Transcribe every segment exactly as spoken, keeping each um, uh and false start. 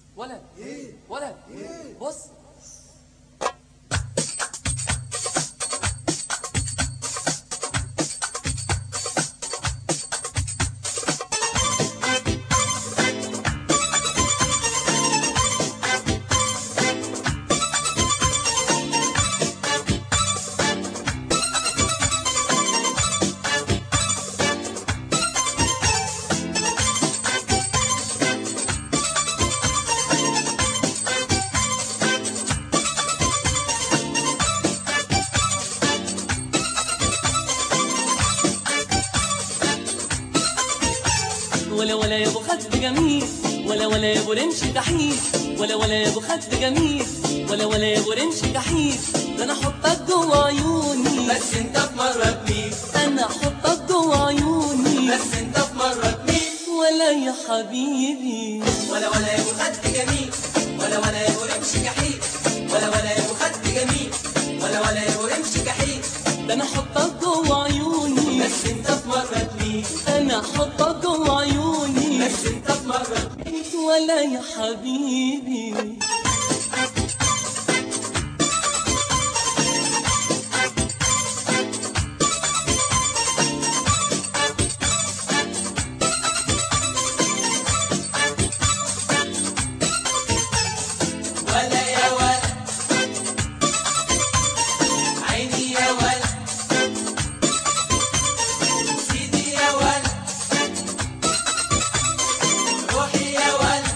ولد ايه ولد ايه بص. ولا ولا يا ابو خد جميل، ولا ولا يا ابو رمش كحيل، ولا ولا يا ابو خد جميل، ولا ولا يا ابو رمش كحيل. ده انا احطك جوه عيوني بس انت في مرة تميل، انا احطك جوه عيوني بس انت في مرة تميل. ولا يا حبيبي ولا ولا يا ابو خد جميل، ولا ولا يا ابو رمش كحيل، ولا ولا يا ابو خد جميل، ولا ولا يا ابو رمش كحيل. ده انا احطك جوه عيوني بس انت في مرة تميل، انا احطك جوه عيوني بس انت في مرة تميل. ولا يا حبيبي. ولا يا ولا عيني يا ولا سيدي يا ولا روحي يا ولا.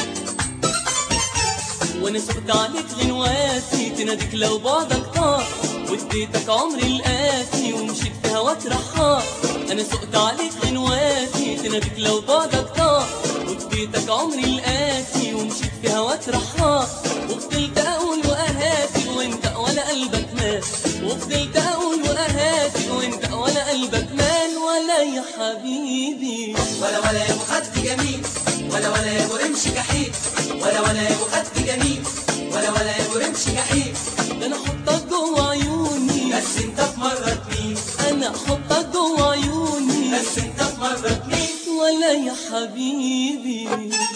وانا سقت عليك غنواتي تناديك لو بعدك طار، واديتك عمري القاسي ومشيت في هواك رحار. انا سقت عليك غنواتي تناديك لو بعدك طار، واديتك عمري القاسي ومشيت في هواك رحار. وفضلت اقول واهاتي وانت ولا قلبك مات، وفضلت اقول واهاتي وانت ولا قلبك مال. ولا يا حبيبي ولا ولا يا ابو خد جميل، ولا ولا يا ابو رمش كحيل، ولا ولا يا ابو خد جميل، ولا ولا يا ابو رمش كحيل. ده انا احطك جوه عيوني بس انت في مرة تميل، انا احطك جوه عيوني بس انت في مرة تميل. ولا يا حبيبي.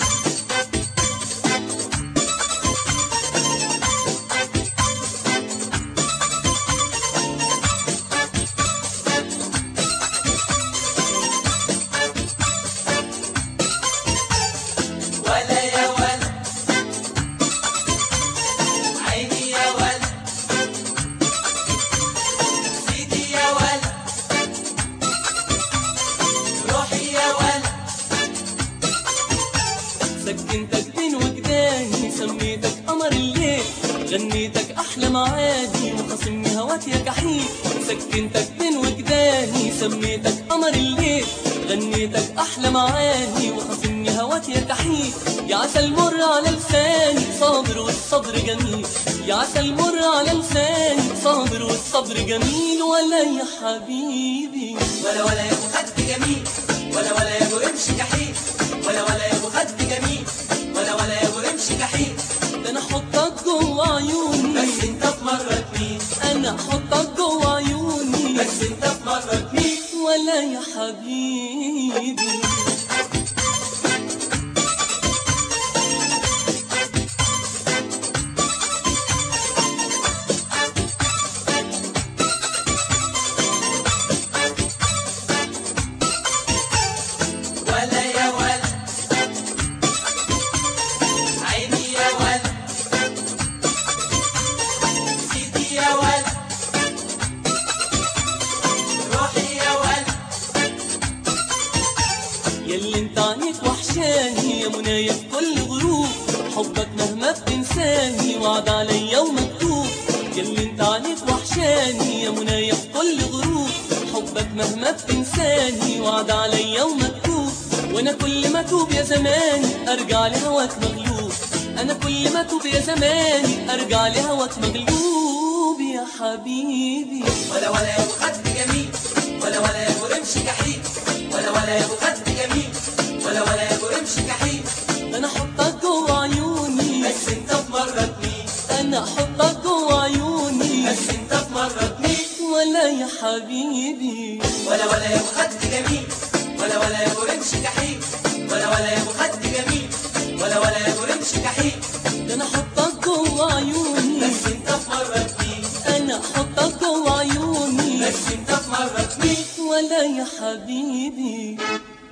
ولا يا ولا عيني يا ولا سيدي يا ولا روحي يا ولا. سكنتك بين وجداني سميتك قمر الليل، غنيتك احلى معادي وخصمني هواك يا جحيم. سكنتك بين وجداني سميتك قمر الليل، غنيتك احلى معاني وخصمني هواك يا جحيم. يا عسل مر على لساني صابر والصبر جميل، يا عسل مر على لساني صابر والصبر جميل. ولا يا حبيبي ولا ولا يا ابو خد جميل، ولا ولا يا ابو رمش كحيل، ولا ولا يا ابو خد جميل، ولا ولا يا ابو رمش كحيل. ده انا احطك جوه عيوني بس انت في مرة تميل، انا احطك جوه عيوني بس انت في مرة تميل. ولا يا حبيبي. ولا يا ولا عيني يا ولا سيدي يا ولا روحي يا ولا. ياللي انت عنيك وحشاني يا منايا في كل غروب، حبك مهما بتنساني وعد عليا ومكتوب. ياللي انت عنيك وحشاني يا منايا في كل غروب، حبك مهما بتنساني وعد عليا ومكتوب. وانا كل ما توب يا زماني ارجع لهواك مغلوب، انا كل ما توب يا زماني ارجع لهواك مغلوب يا حبيبي. ولا ولا يا ابو خد جميل، ولا ولا يا ابو رمش كحيل، ولا ولا يا ابو خد جميل، ولا ولا يا ابو رمش كحيل. ده انا احطك جوه عيوني بس انت في مرة تميل، انا احطك جوه عيوني بس انت في مرة تميل. ولا يا حبيبي. ولا ولا يا ابو خد جميل، ولا ولا يا ابو رمش كحيل، ولا ولا يا ابو خد جميل، ولا ولا يا ابو رمش برمش جحيم. ده انا احطك جوه عيوني بس انت في مرة تميل، انا احطك جوه عيوني بس انت في مرة تميل. ولا يا حبيبي